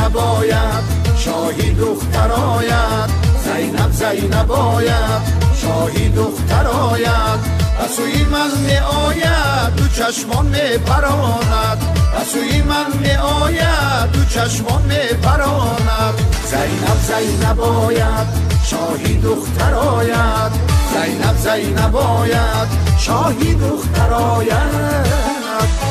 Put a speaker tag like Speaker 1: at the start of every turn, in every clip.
Speaker 1: زینب آید شاهی دختر آید زینب زینب آید شاهی دختر آید بسوی من می آید دو چشمان می پراند بسوی من می آید دو چشمان می پراند زینب زینب آید شاهی دختر آید زینب زینب آید شاهی دختر آید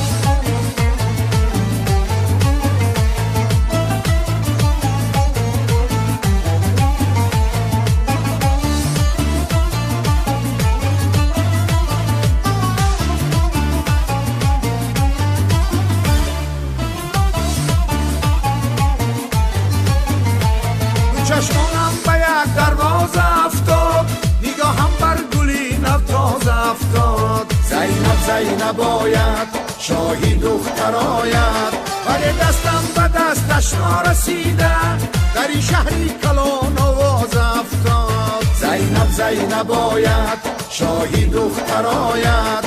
Speaker 1: چشمانم به یک درواز افتاد نگاهم بر گلی نوتاز افتاد زینب زینب آید شاهی دختر آید ولی دستم به دستش نرسیده در این شهری کلان آواز افتاد زینب زینب آید شاهی دختر آید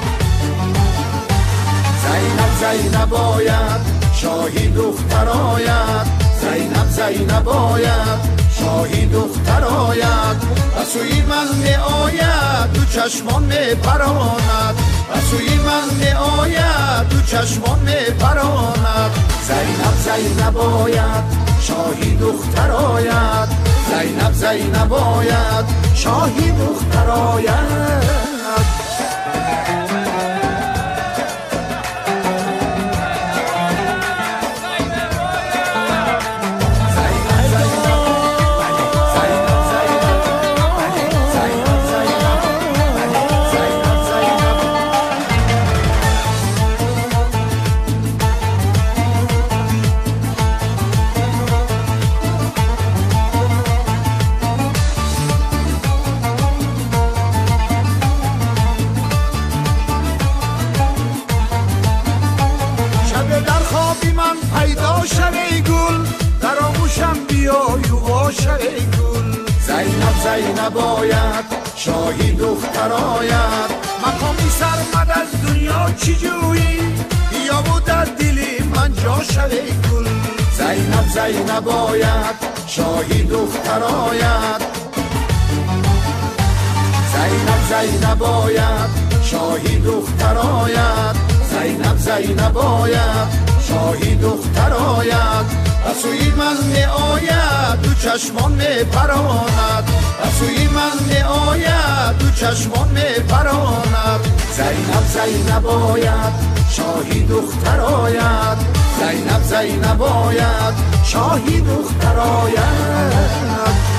Speaker 1: زینب زینب آید شاهی دختر آید زینب زینب آید شاهی دختر آید بسوی من می آید دو چشمان می پراند بسوی من می آید دو چشمان می پراند زینب زینب آید شاهی دختر آید زینب زینب آید شاهی دختر آید زینب آید شاهی دختر آید مقامی سرمد از دنیا چی جویی بیا و در دلی من جا شوی گل زینب زینب آید شاهی دختر آید زینب زینب آید شاهی دختر آید زینب زینب آید شاهی دختر آید بسوی من می آید دو چشمان می پراند بسوی من می آید دو چشمان می پراند زینب زینب آید شاهی دختر آید زینب زینب آید شاهی دختر آید